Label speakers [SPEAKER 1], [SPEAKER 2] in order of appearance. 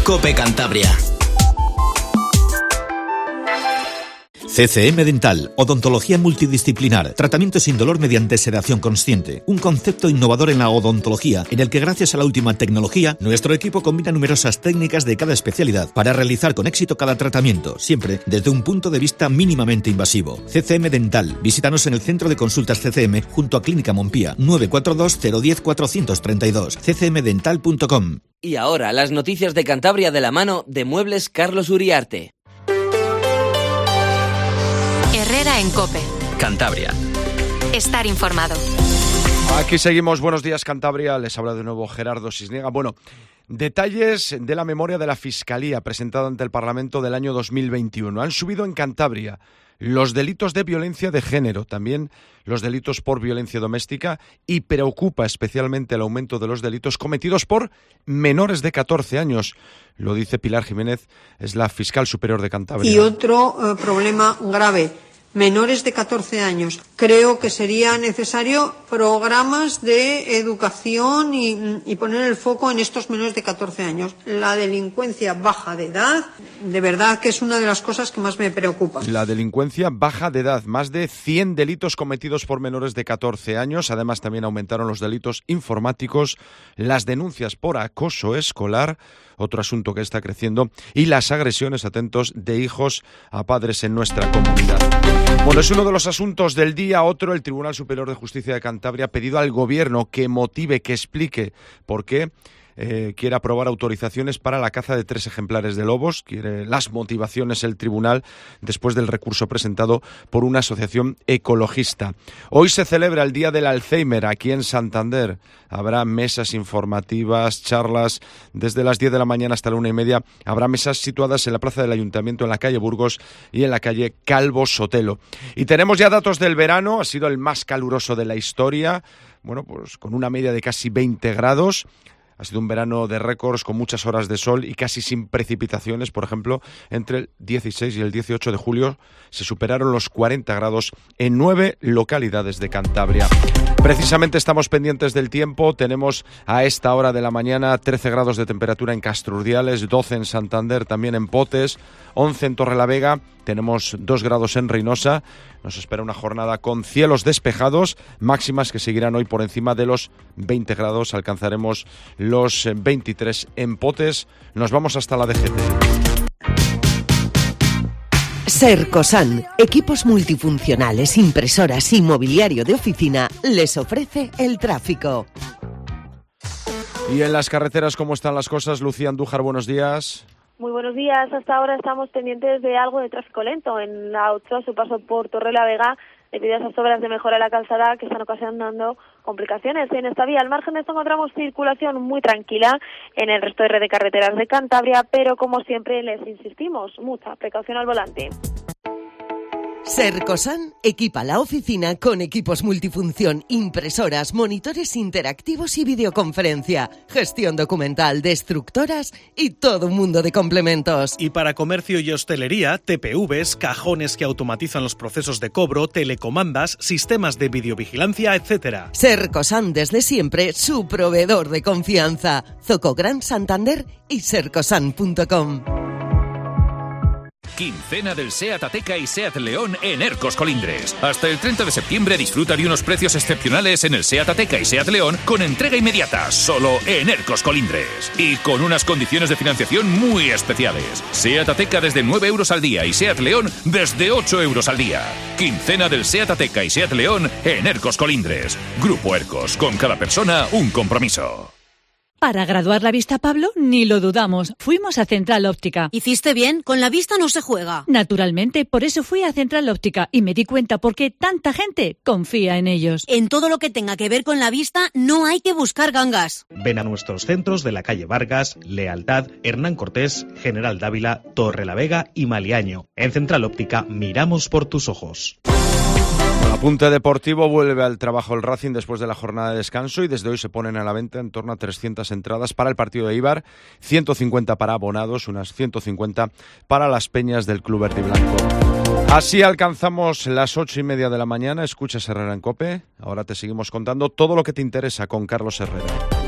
[SPEAKER 1] COPE Cantabria.
[SPEAKER 2] CCM Dental, odontología multidisciplinar, tratamiento sin dolor mediante sedación consciente. Un concepto innovador en la odontología, en el que gracias a la última tecnología, nuestro equipo combina numerosas técnicas de cada especialidad para realizar con éxito cada tratamiento, siempre desde un punto de vista mínimamente invasivo. CCM Dental, visítanos en el Centro de Consultas CCM junto a Clínica Mompía, 942 010 432, ccmdental.com.
[SPEAKER 3] Y ahora, las noticias de Cantabria de la mano de Muebles Carlos Uriarte.
[SPEAKER 4] Herrera en COPE.
[SPEAKER 5] Cantabria.
[SPEAKER 4] Estar informado.
[SPEAKER 6] Aquí seguimos. Buenos días, Cantabria. Les habla de nuevo Gerardo Sisniega. Bueno, detalles de la memoria de la Fiscalía presentada ante el Parlamento del año 2021. Han subido en Cantabria los delitos de violencia de género, también los delitos por violencia doméstica, y preocupa especialmente el aumento de los delitos cometidos por menores de 14 años. Lo dice Pilar Jiménez, es la fiscal superior de Cantabria.
[SPEAKER 7] Y otro problema grave, menores de 14 años. Creo que sería necesario programas de educación y poner el foco en estos menores de 14 años. La delincuencia baja de edad, de verdad que es una de las cosas que más me preocupa.
[SPEAKER 6] La delincuencia baja de edad, más de 100 delitos cometidos por menores de 14 años. Además, también aumentaron los delitos informáticos, las denuncias por acoso escolar, otro asunto que está creciendo, y las agresiones, atentos, de hijos a padres en nuestra comunidad. Bueno, es uno de los asuntos del día. Otro, el Tribunal Superior de Justicia de Cantabria ha pedido al Gobierno que motive, que explique por qué quiere aprobar autorizaciones para la caza de 3 ejemplares de lobos. Quiere las motivaciones el tribunal después del recurso presentado por una asociación ecologista. Hoy se celebra el Día del Alzheimer aquí en Santander. Habrá mesas informativas, charlas desde las 10 de la mañana hasta la 1:30. Habrá mesas situadas en la plaza del Ayuntamiento, en la calle Burgos y en la calle Calvo Sotelo. Y tenemos ya datos del verano. Ha sido el más caluroso de la historia. Bueno, pues con una media de casi 20 grados. Ha sido un verano de récords con muchas horas de sol y casi sin precipitaciones. Por ejemplo, entre el 16 y el 18 de julio se superaron los 40 grados en 9 localidades de Cantabria. Precisamente estamos pendientes del tiempo. Tenemos a esta hora de la mañana 13 grados de temperatura en Castrurdiales, 12 en Santander, también en Potes, 11 en Torrelavega. Tenemos 2 grados en Reynosa. Nos espera una jornada con cielos despejados, máximas que seguirán hoy por encima de los 20 grados. Alcanzaremos los 23 en Potes. Nos vamos hasta la DGT.
[SPEAKER 8] Sercosan, equipos multifuncionales, impresoras y mobiliario de oficina, les ofrece el tráfico.
[SPEAKER 6] Y en las carreteras, ¿cómo están las cosas? Lucía Andújar, buenos días.
[SPEAKER 9] Muy buenos días. Hasta ahora estamos pendientes de algo de tráfico lento en la 8 a su paso por Torrelavega, debido a esas obras de mejora de la calzada que están ocasionando complicaciones en esta vía. Al margen de esto encontramos circulación muy tranquila en el resto de red de carreteras de Cantabria, pero como siempre les insistimos, mucha precaución al volante.
[SPEAKER 8] Sercosan equipa la oficina con equipos multifunción, impresoras, monitores interactivos y videoconferencia, gestión documental, destructoras y todo un mundo de complementos.
[SPEAKER 10] Y para comercio y hostelería, TPVs, cajones que automatizan los procesos de cobro, telecomandas, sistemas de videovigilancia, etc.
[SPEAKER 8] Sercosan, desde siempre, su proveedor de confianza. Zoco Gran Santander y sercosan.com.
[SPEAKER 11] Quincena del SEAT Ateca y SEAT León en Ercos Colindres. Hasta el 30 de septiembre disfruta de unos precios excepcionales en el SEAT Ateca y SEAT León con entrega inmediata, solo en Ercos Colindres. Y con unas condiciones de financiación muy especiales. SEAT Ateca desde 9 euros al día y SEAT León desde 8 euros al día. Quincena del SEAT Ateca y SEAT León en Ercos Colindres. Grupo Ercos, con cada persona un compromiso.
[SPEAKER 12] Para graduar la vista, Pablo, ni lo dudamos. Fuimos a Central Óptica.
[SPEAKER 13] ¿Hiciste bien? Con la vista no se juega.
[SPEAKER 12] Naturalmente, por eso fui a Central Óptica y me di cuenta por qué tanta gente confía en ellos.
[SPEAKER 13] En todo lo que tenga que ver con la vista, no hay que buscar gangas.
[SPEAKER 14] Ven a nuestros centros de la calle Vargas, Lealtad, Hernán Cortés, General Dávila, Torrelavega y Maliaño. En Central Óptica miramos por tus ojos.
[SPEAKER 6] Apunte deportivo, vuelve al trabajo el Racing después de la jornada de descanso y desde hoy se ponen a la venta en torno a 300 entradas para el partido de Eibar, 150 para abonados, unas 150 para las peñas del Club Verde y Blanco. Así alcanzamos las 8:30 de la mañana. Escuchas Herrera en COPE. Ahora te seguimos contando todo lo que te interesa con Carlos Herrera.